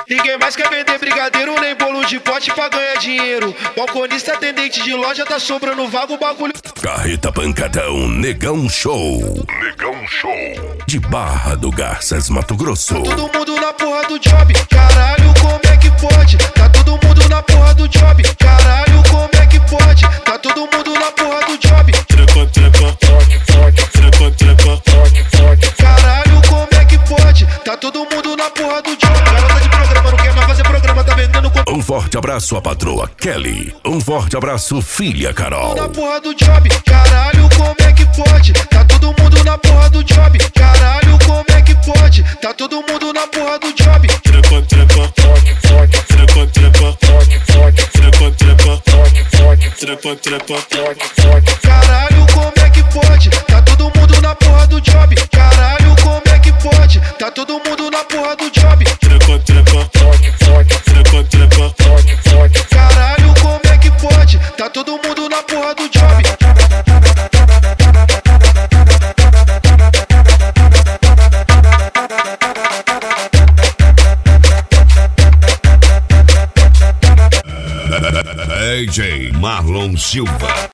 Ninguém mais quer vender brigadeiro nem bolo de pote pra ganhar dinheiro. Balconista, atendente de loja, tá sobrando vago, o bagulho. Carreta Pancadão, Negão Show. Negão Show. De Barra do Garças, Mato Grosso. Tá todo mundo na porra do job. Caralho, como é que pode? Tá todo mundo na porra do job. Caralho, como é que pode? Tá todo mundo na porra do job. Caralho, como é que pode? Tá todo mundo na porra do job. Garota de programa, não quer mais fazer programa, tá vendendo com... Um forte abraço à patroa Kelly. Um forte abraço, filha Carol. Na porra do job. Caralho, como é que pode? Tá todo mundo na porra do job. Caralho, como é que pode? Tá todo mundo na porra do job. Caralho, como é que pode? Tá todo mundo na porra do job. Caralho, como é que pode? Tá todo mundo na porra do job. Caralho, como é que pode? Tá todo mundo na porra do job. DJ Marlon Silva.